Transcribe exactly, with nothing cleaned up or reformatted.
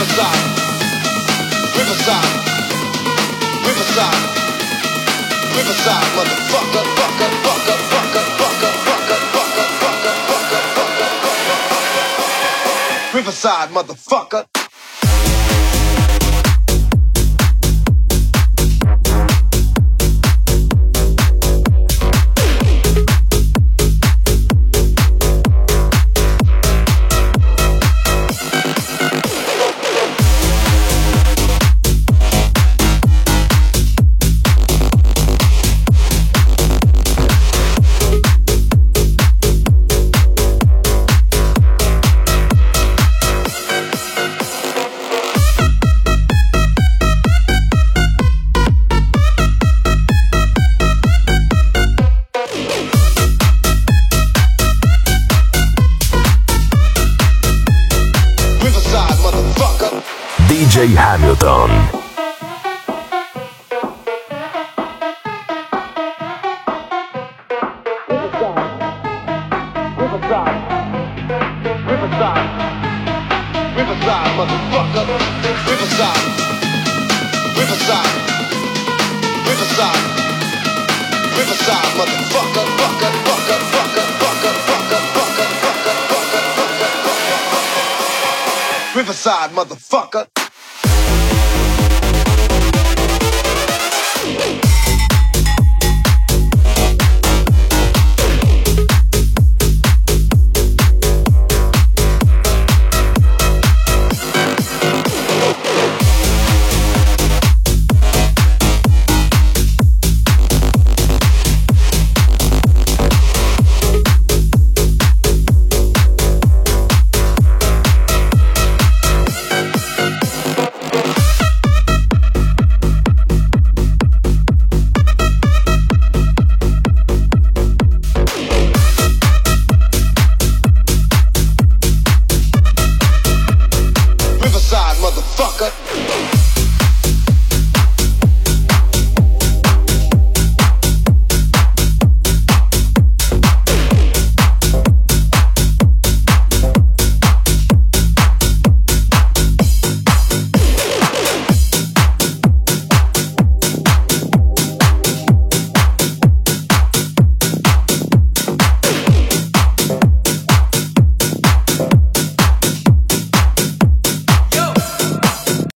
Riverside, Riverside, Riverside, Riverside, motherfucker, fucker, fucker, fucker, fucker, fucker, fucker, fucker, fucker, fucker, fucker, Riverside, motherfucker. D J Hamilton. Riverside, Riverside, Riverside, motherfucker. Riverside, Riverside, Riverside, Riverside, motherfucker, fucker, fucker, fucker, fucker, fucker, fucker, fucker, fucker, fucker, fucker, Riverside, motherfucker. Motherfucker.